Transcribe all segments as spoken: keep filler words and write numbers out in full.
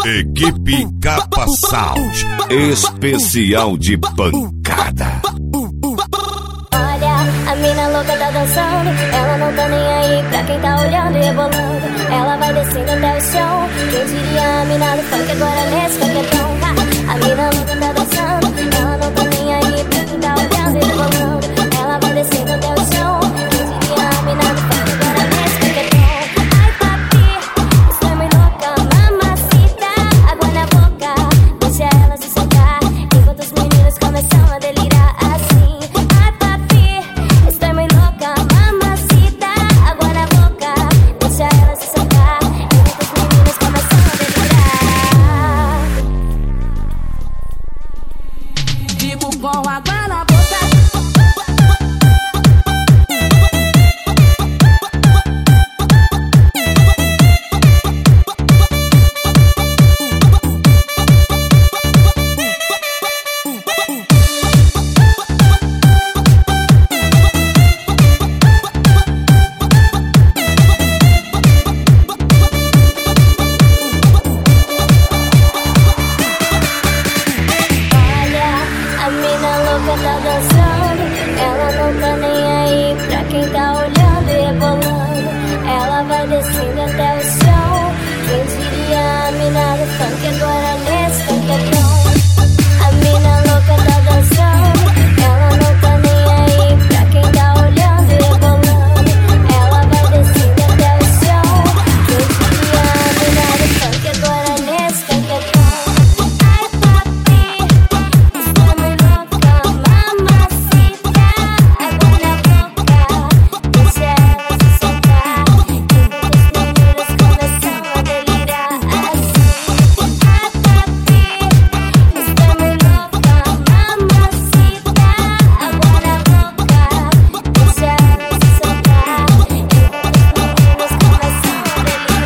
Equipe Capa Sound, especial de pancada. Olha, a mina louca tá dançando, ela não tá nem aí pra quem tá olhando e rebolando. Ela vai descendo até o chão, quem diria a mina do funk agora nesse paquetão. A mina louca tá dançando, ela não tá nem aí pra quem tá olhando e rebolando. Ela vai descendo até o chão, quem diria a mina do funk agora nesse paquetão. Ai papi, estou meio louca, mamacita, água na boca, deixa ela se soltar, enquanto os meninos começam a delirar assim. Ai papi, estou meio louca, mamacita, água na boca, deixa ela se soltar, enquanto os meninos começam a delirar. Fico com água na boca. A mina louca tá dançando, ela não tá nem aí pra quem tá olhando e rebolando. Ela vai descendo até o chão, quem diria a mina do funk agora nesse paquetão. A mina louca tá dançando, ela não tá nem aí pra quem tá olhando e rebolando. Ela vai descendo até o chão, quem diria a mina do funk agora nesse paquetão. Ai papi, estou meio louca, mamacita, água na boca, deixa ela se soltar, enquanto os meninos começam a delirar assim. Ai papi, estou meio louca, mamacita, água na boca, deixa ela se soltar, enquanto os meninos começam a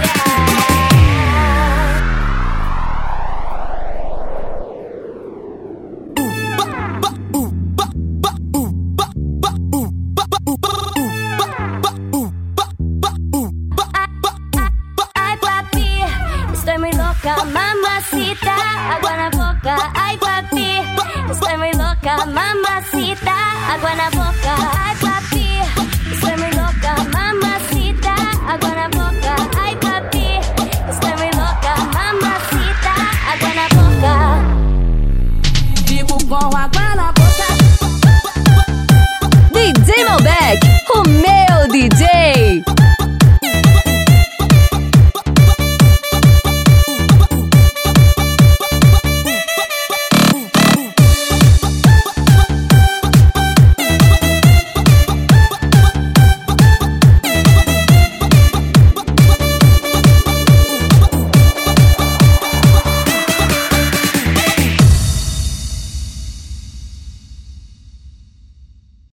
Ai papi, estou meio louca, mamacita, água na boca. Ai papi, estou meio louca, mamacita, água na boca.